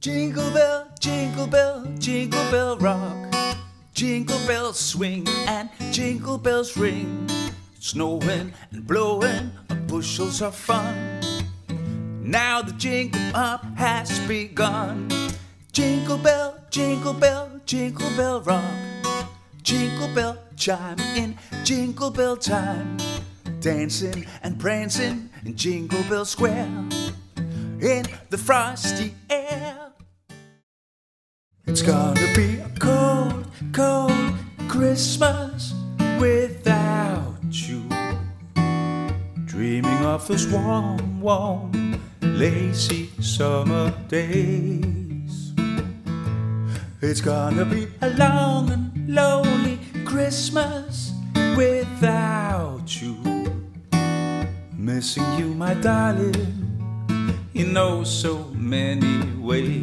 jingle bell rock. Jingle bells swing and jingle bells ring. Snowing and blowing bushels of fun. Now the jingle up has begun. Jingle bell rock. Jingle bell chime in jingle bell time. Dancing and prancing in Jingle Bell Square. In the frosty air. It's gonna be a cold, cold Christmas without you. Dreaming of those warm, warm, lazy summer days. It's gonna be a long and lonely Christmas without you. Missing you, my darling, in oh so many ways.